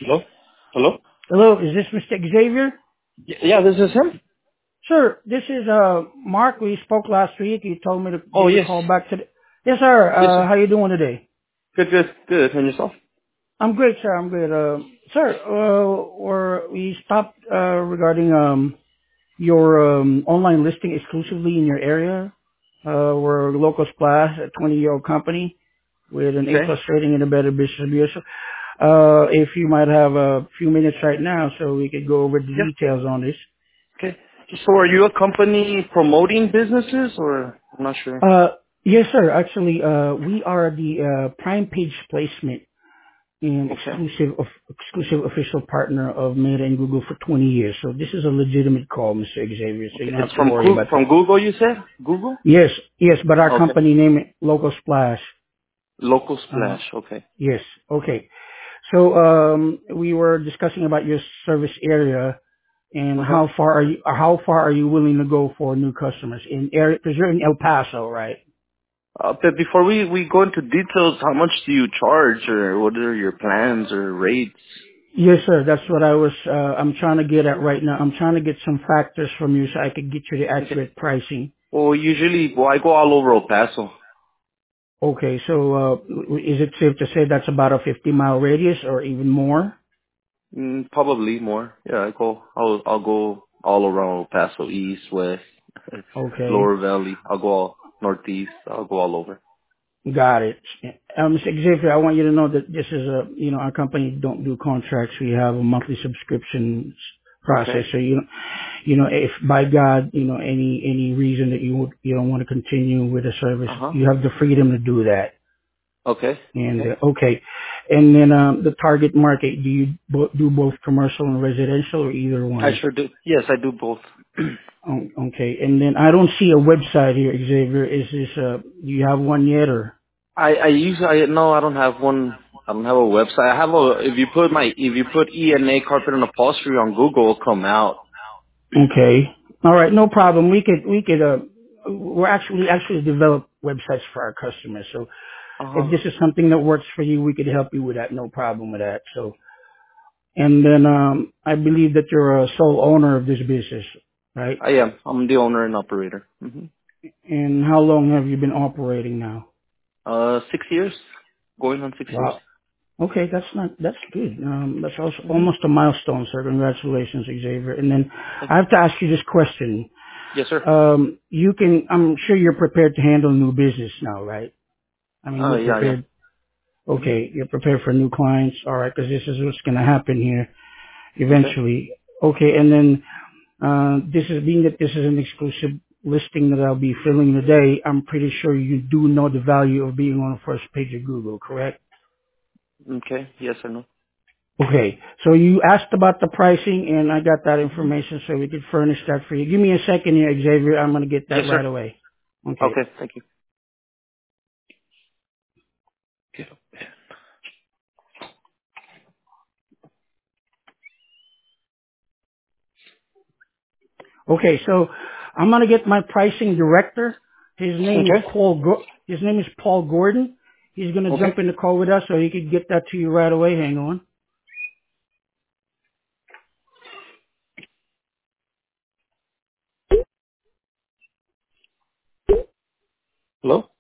Hello? Hello? Hello, is this Mr. Xavier? Yeah, this is him? Sir, this is Mark. We spoke last week. You told me to Oh, give you a yes. call back today. Yes, sir. Yes, sir. How you doing today? Good, good, good. And yourself? I'm great, sir. I'm good. Sir, we stopped regarding your online listing exclusively in your area. We're Local Splash, a 20-year-old company with an Okay. A-plus rating and a better business review. So, if you might have a few minutes right now so we could go over the Yeah. details on this. Okay. So are you a company promoting businesses or? I'm not sure. Uh, yes, sir. Actually, we are the prime page placement and Okay. exclusive official partner of Meta and Google for 20 years. So this is a legitimate call, Mr. Xavier. So you Okay. don't It's have to worry about that. from Google, you said? Google? Yes, yes. But our Okay. company name it Local Splash. Local Uh, Splash. Okay. yes. Okay. So we were discussing about your service area and Uh-huh. how far are you willing to go for new customers in area? Because you're in El Paso, right? But before we go into details, how much do you charge or what are your plans or rates? Yes, sir. That's what I'm trying to get at right now. I'm trying to get some factors from you so I could get you the Okay. accurate pricing. Well, usually, I go all over El Paso. Okay, so, is it safe to say that's about a 50-mile radius or even more? Probably more. Yeah, I'll go all around El Paso, east, west, Okay. lower valley. I'll go all northeast. I'll go all over. Got it. Mr. Xavier, I want you to know that this is our company don't do contracts. We have a monthly subscriptions process. Okay. So, if by God, any reason that you don't want to continue with the service, Uh huh. you have the freedom to do that. Okay. And Okay. okay, and then the target market. Do you do both commercial and residential, or either I one? sure do. Yes, I do both. Okay, and then I don't see a website here, Xavier. Is this do you have one yet, or? No, I don't have one. I don't have a website. I have a. If you put ENA carpet and upholstery on Google, it'll come out. Okay, all right, no problem. We're actually develop websites for our customers. So Uh huh. if this is something that works for you, we could help you with that. No problem with that. So, and then I believe that you're a sole owner of this business, right? I am. I'm the owner and operator. And how long have you been operating now? 6 years. Going on 6 years. Wow. Okay, that's good. That's also hmm almost a milestone, sir. Congratulations, Xavier. And then Thank I you. have to ask you this question. Yes, sir. I'm sure you're prepared to handle new business now, right? I mean, you're Yeah, yeah. prepared. hmm Okay, you're prepared for new clients. All right, because this is what's going to happen here Okay. eventually. Okay, and then being that this is an exclusive listing that I'll be filling today, I'm pretty sure you do know the value of being on the first page of Google, correct? Okay. Yes or no? Okay. So you asked about the pricing, and I got that hmm information, so we could furnish that for you. Give me a second here, Xavier. I'm going to get Yes, that sir. right away. Okay. Okay. Thank you. Okay. Okay. So I'm going to get my pricing director. Okay. His name is Paul Gordon. He's going to Okay. jump in the call with us, so he could get that to you right away. Hang on. Hello?